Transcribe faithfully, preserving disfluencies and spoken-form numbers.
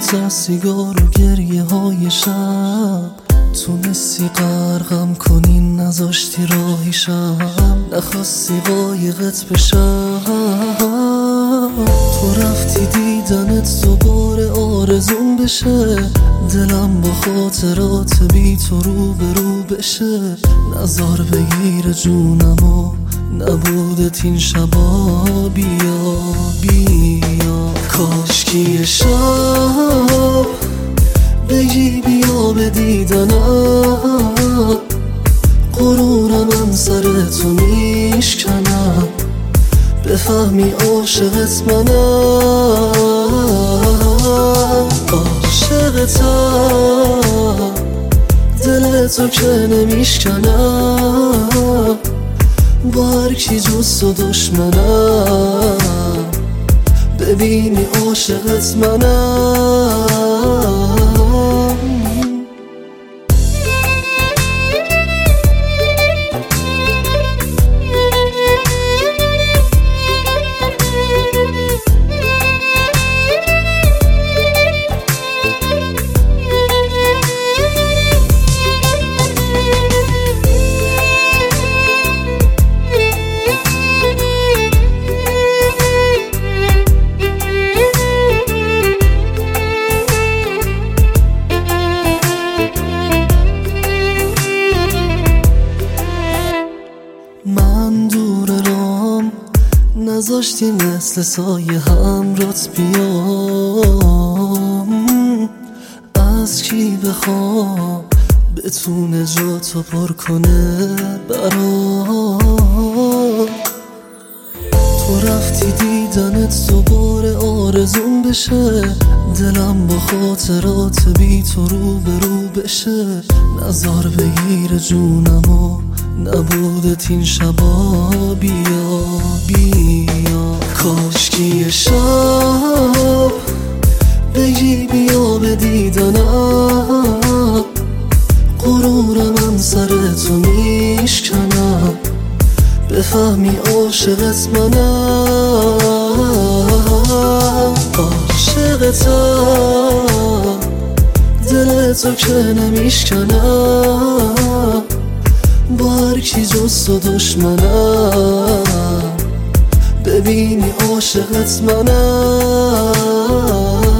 تا سیگار و گریه های شب تونستی غرقم کنی نذاشتی راهی شم نخواستی قایقت بشم تو رفتی دیدنت دوباره آرزون بشه دلم با خاطرات بی تو رو به رو بشه نظر بگیر جونم و نبودت این شبا بیا بیا کاشکی شب بگی بیا به دیدنم غرورم من سر تو میشکنم بفهمی عاشقت منم عاشقتم دل تو که نمیشکنم با هر کی جز تو دشمنم ببینی عاشقت منم من دور رام نذاشتی مثل سایه همرات بیام از کی بخوام بتونه جاتو پر کنه برام تو رفتی دیدنت دوباره آرزون بشه دلم با خاطرات بی تو رو به رو بشه نظر بگیر جونم و نبودت این شبا بیا بیا کاشکی شب بگی بیا به دیدنم غرورم من سر تو میشکنم بفهمی عاشقت منم عاشقتم دل تو که نمیشکنم با هر کی جز تو دشمنم ببینی عاشقت منم